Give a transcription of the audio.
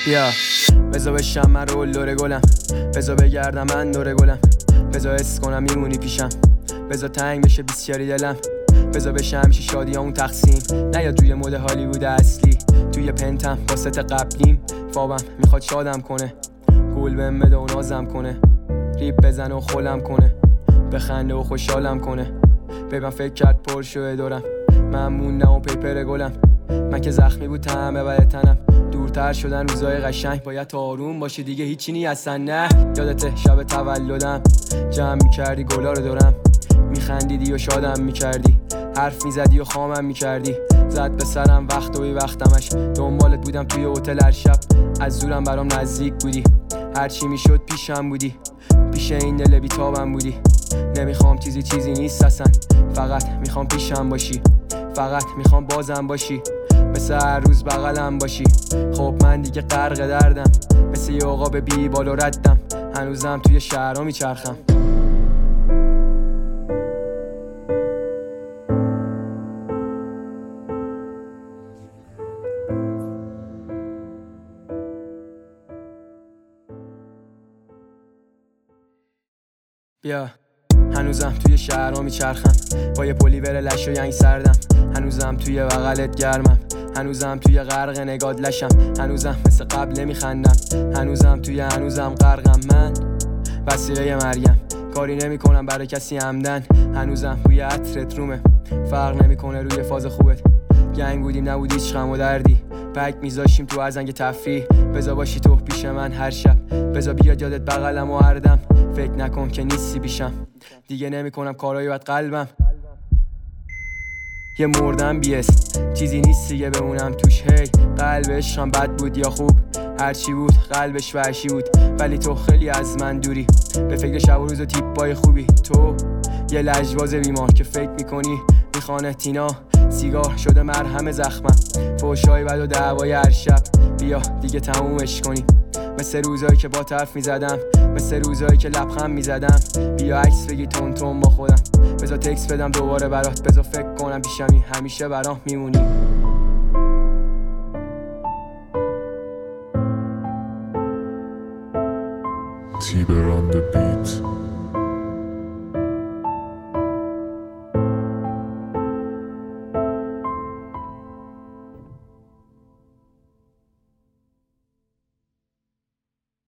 بیا بزا بشم من رول دور گلم، بزا بگردم من دور گلم، بزا حس کنم میمونی پیشم، بزا تنگ بشه بیسیاری دلم، بزا بشه همیشه شادی اون تقسیم. نیاد روی مود هالیوود اصلی، توی پنتم با ست قبلیم، فابم میخواد شادم کنه، گول بهم بده و نازم کنه، ریپ بزن و خولم کنه، بخنده و خوشحالم کنه. ببین فکر کرد پر شده دورم، من موندم و پیپر گلم، من که زخمی بود همه بله تنم، دورتر شدن روزای قشنگ، باید تا آروم باشی دیگه هیچی نی اصلا. نه یادته شب تولدم جمع میکردی گلا رو دورم، میخندیدی و شادم میکردی، حرف میزدی و خامم میکردی، زد به سرم وقت و بی وقتمش، دنبالت بودم توی هتل هر شب، از زورم برام نزدیک بودی، هرچی میشد پیشم بودی، پیش این دل بیتابم بودی. نمیخوام چیزی نیست اصلا، فقط میخوام پیشم باشی، فقط میخوام بازم باشی، مثل هر روز بغلم باشی. خب من دیگه غرق دردم، مثل یه عقاب بی بال و ردم، هنوزم توی شهرها میچرخم. بیا هنوزم توی شهرها میچرخم، با یه پلیور لش و ینگ سردم، هنوزم توی بغلت گرمم، هنوزم توی غرق نگات لشم، هنوزم مثل قبل نمیخندم، هنوزم غرقم. من وسیله مریم، کاری نمی کنم برای کسی عمدن، هنوزم بوی عطرت رومه، فرق نمیکنه روی فاز خوبت. گنگ بودیم نبود هیچ غم و دردی، پک میذاشیم تو ازنگ تفریح، بزا باشی تو پیش من هر شب، بزا بیاد یادت بغلم و هر دم، فکر نکن که نیستی پیشم، دیگه نمیکنم کارایی بد قلبم. یه مردم بیس چیزی نیست دیگه بمونم توش، هی قلبش هم بد بود یا خوب، هرچی بود قلبش وحشی بود، ولی تو خیلی از من دوری، به فکر شب و روز و تیپای خوبی، تو یه لجباز بیمار که فکر میکنی میخانه تینا، سیگار شده مرهم زخمم، فوشای بد و دعوای هر شب، بیا دیگه تمومش کنی، مثل روزایی که با حرف میزدم، مثل روزایی که لبخند میزدم، بیا عکس بگی تون تون با خودم، بذار تکس بدم دوباره برات، بذار فکر کنم پیشمی همیشه برام میمونی. Tiber on the beat.